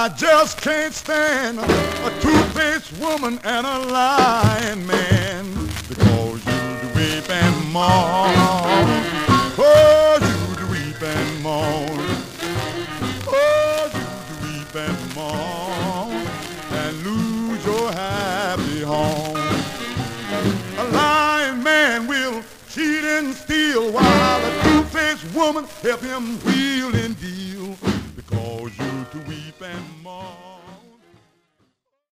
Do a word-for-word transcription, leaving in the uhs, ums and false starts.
I just can't stand a two-faced woman and a lying man, because you do weep and mourn. Oh, you do weep and mourn. Oh, you do weep and mourn and lose your happy home. A lying man will cheat and steal, while a two-faced woman help him wheel and deal, because you to weep and mourn.